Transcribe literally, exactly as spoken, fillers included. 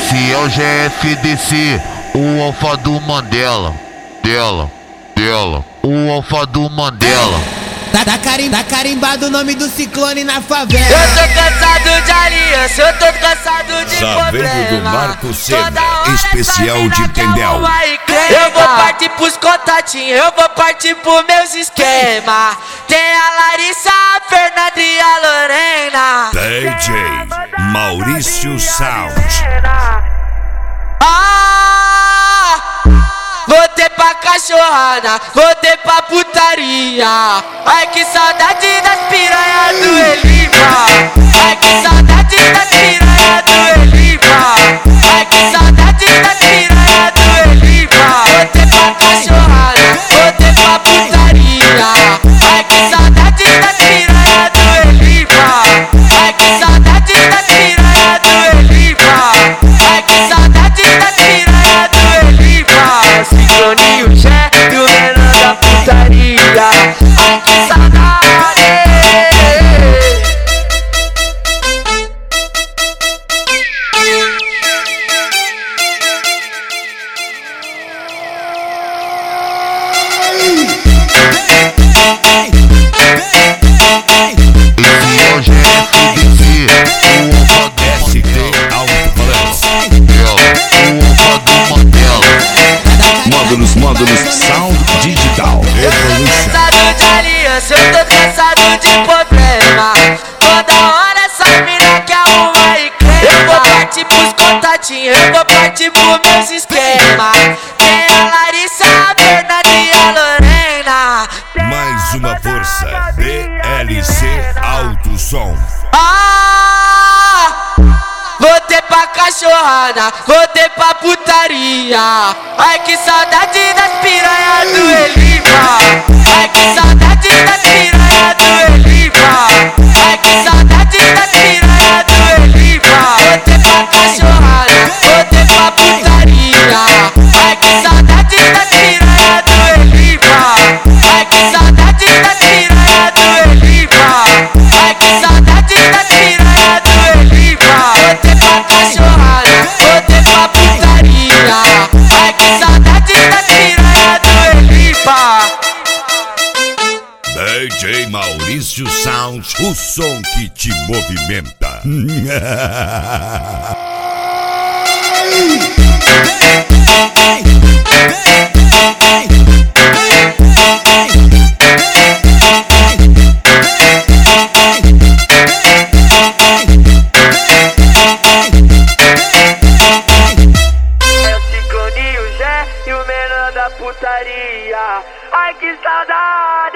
Esse é o G F D C, o alfa do Mandela. Dela, dela, o alfa do Mandela. Tá, tá, carim, tá carimbado o nome do ciclone na favela. Eu tô cansado de aliança, eu tô cansado de Sabendo problema. do Marco Senna, Toda hora especial essa de mina quer Tendel. arrumar encrenca. Eu vou partir pros contatinhos, eu vou partir pros meus esquemas. Tem a Larissa, a Fernanda e a Lorena. D J Maurício Sound. Ah, voltei pra cachorrada, voltei pra putaria. Ai que saudade das piranhas do Elipa. Ai que saudade das piranhas do Elipa. Ai que saudade das piranhas do Elipa. Voltei pra cachorrada, voltei pra putaria. Ai que saudade das piranhas do Elipa. Ai que saudade das piranhas do Elipa. Ai que saudade das piranhas do Elipa. Sincroninho, Jé e o menor da putaria. Ai que saudade. Esse é o G F D C, o alfa do S T Mandela. Alto Dela, o alfa do Mandela. Módulos, módulos, Sound Digital Eu tô Evolution. cansado de aliança, eu tô cansado de problema. Toda hora essa mina quer arrumar encrenca. Eu vou partir pros contatinhos, eu vou partir pros meus esquemas. Tem a Larissa, a Fernanda e a Lorena. Mais uma força, D L C Alto Som. Ah, voltei pra cachorrada, voltei pra putaria. Ai que saudade das piranhas do Elipa. Ai que saudade das piranhas do Elipa. Ai que saudade das piranhas do Elipa. Voltei pra cachorrada, voltei pra putaria. Ai que saudade das piranhas do Elipa. Ai que saudade das piranhas do Elipa. Ai que saudade das piranhas do Elipa. Voltei pra cachorrada, voltei pra putaria. Ai que saudade das piranhas do Elipa. D J Maurício Sound, o som que te movimenta. É o Sincroninho, Jé e o menor da putaria. Ai que saudade.